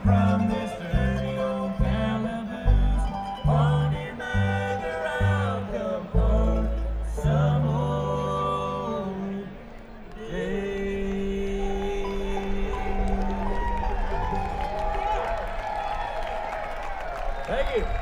from this dirty old calaboose. Honey, mother, I'll come home some old day. Thank you.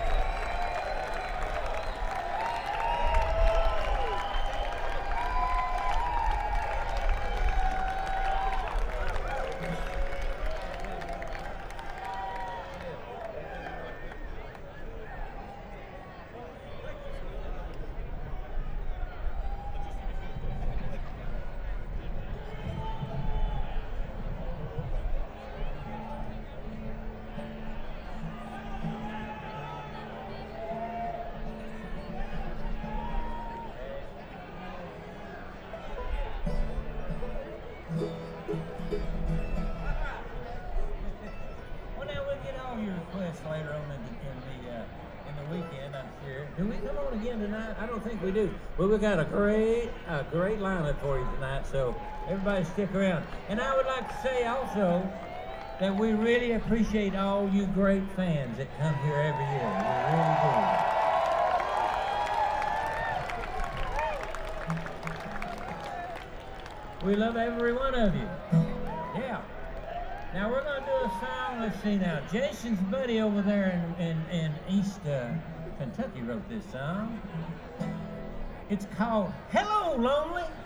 Well, now we'll get all your requests later on in the weekend, I'm sure. Do we come on again tonight? I don't think we do. Well, we got a great lineup for you tonight, so everybody stick around. And I would like to say also that we really appreciate all you great fans that come here every year. We really do. We love every one of you. Yeah. Now we're going to do a song. Let's see now. Jason's buddy over there in East Kentucky wrote this song. It's called Hello, Lonely.